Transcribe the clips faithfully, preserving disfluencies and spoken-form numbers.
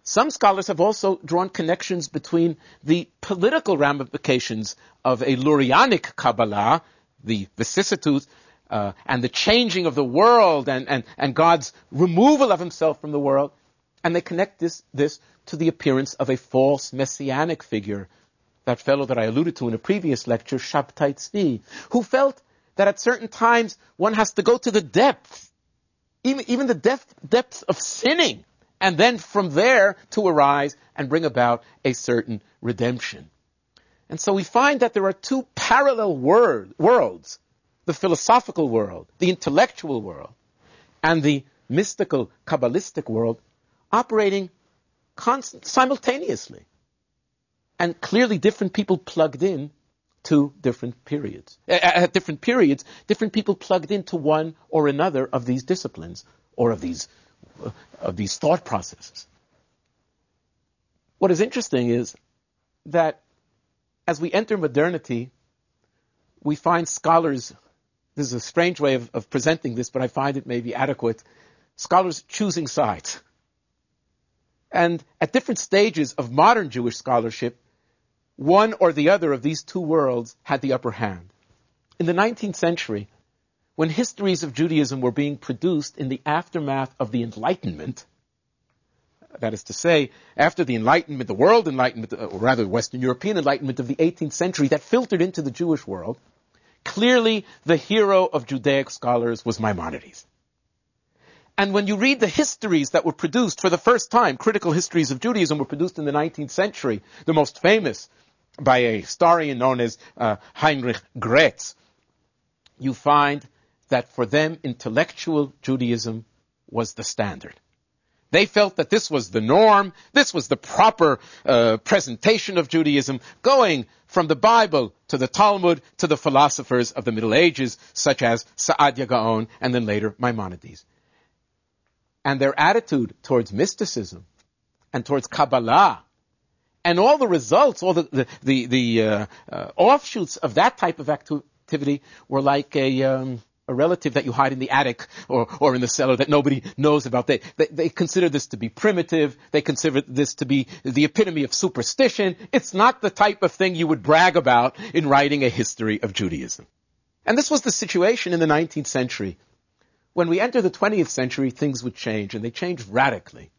Some scholars have also drawn connections between the political ramifications of a Lurianic Kabbalah, the vicissitudes, uh, and the changing of the world and, and, and God's removal of himself from the world, and they connect this, this to the appearance of a false messianic figure, that fellow that I alluded to in a previous lecture, Shabtai Tzvi, who felt that at certain times one has to go to the depth, even, even the depth, depths of sinning, and then from there to arise and bring about a certain redemption. And so we find that there are two parallel word, worlds, the philosophical world, the intellectual world, and the mystical, Kabbalistic world, operating constant, simultaneously. And clearly different people plugged in to different periods. At different periods, different people plugged into one or another of these disciplines, or of these of these thought processes. What is interesting is that as we enter modernity, we find scholars, this is a strange way of, of presenting this, but I find it maybe adequate, scholars choosing sides. And at different stages of modern Jewish scholarship, one or the other of these two worlds had the upper hand. In the nineteenth century, when histories of Judaism were being produced in the aftermath of the Enlightenment, that is to say, after the Enlightenment, the world Enlightenment, or rather Western European Enlightenment of the eighteenth century that filtered into the Jewish world, clearly the hero of Judaic scholars was Maimonides. And when you read the histories that were produced for the first time, critical histories of Judaism were produced in the nineteenth century, the most famous by a historian known as uh, Heinrich Gretz, you find that for them, intellectual Judaism was the standard. They felt that this was the norm, this was the proper uh, presentation of Judaism, going from the Bible to the Talmud to the philosophers of the Middle Ages, such as Saadia Gaon and then later Maimonides. And their attitude towards mysticism and towards Kabbalah and all the results, all the, the, the, the uh, uh, offshoots of that type of activity were like a... Um, a relative that you hide in the attic or, or in the cellar that nobody knows about. They, they, they consider this to be primitive. They consider this to be the epitome of superstition. It's not the type of thing you would brag about in writing a history of Judaism. And this was the situation in the nineteenth century. When we enter the twentieth century, things would change, and they changed radically.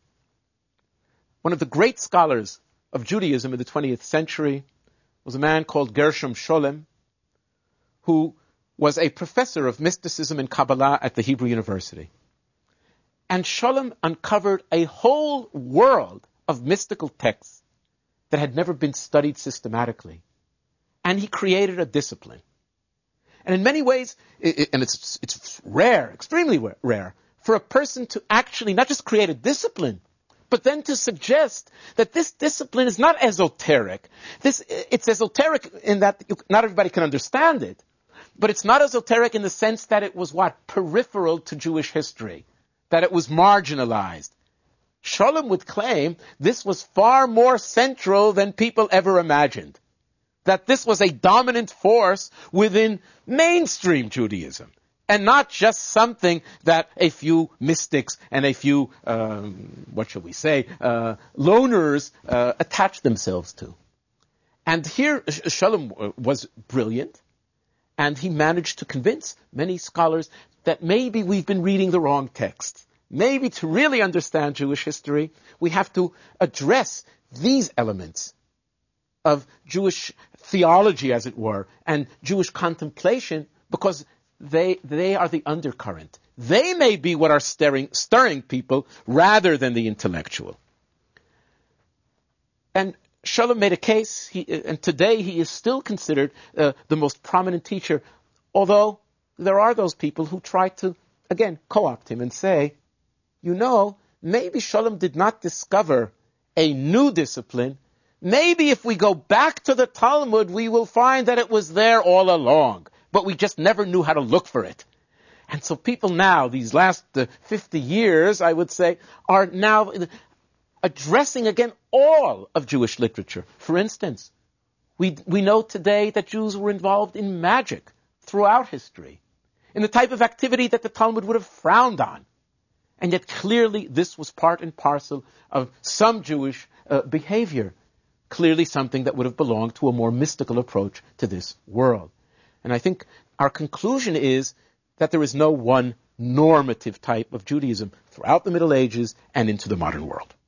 One of the great scholars of Judaism in the twentieth century was a man called Gershom Scholem, who was a professor of mysticism and Kabbalah at the Hebrew University. And Scholem uncovered a whole world of mystical texts that had never been studied systematically. And he created a discipline. And in many ways, it, and it's, it's rare, extremely rare, for a person to actually not just create a discipline, but then to suggest that this discipline is not esoteric. This, it's esoteric in that you, not everybody can understand it. But it's not esoteric in the sense that it was what? Peripheral to Jewish history. That it was marginalized. Scholem would claim this was far more central than people ever imagined. That this was a dominant force within mainstream Judaism. And not just something that a few mystics and a few, um, what shall we say, uh, loners uh, attached themselves to. And here Scholem was brilliant. And he managed to convince many scholars that maybe we've been reading the wrong text. Maybe to really understand Jewish history, we have to address these elements of Jewish theology, as it were, and Jewish contemplation, because they they are the undercurrent. They may be what are stirring, stirring people rather than the intellectual. And Scholem made a case, he, and today he is still considered uh, the most prominent teacher, although there are those people who try to, again, co-opt him and say, you know, maybe Scholem did not discover a new discipline. Maybe if we go back to the Talmud, we will find that it was there all along, but we just never knew how to look for it. And so people now, these last uh, fifty years, I would say, are now addressing again all of Jewish literature. For instance, we we know today that Jews were involved in magic throughout history, in the type of activity that the Talmud would have frowned on. And yet clearly this was part and parcel of some Jewish uh, behavior, clearly something that would have belonged to a more mystical approach to this world. And I think our conclusion is that there is no one normative type of Judaism throughout the Middle Ages and into the modern world.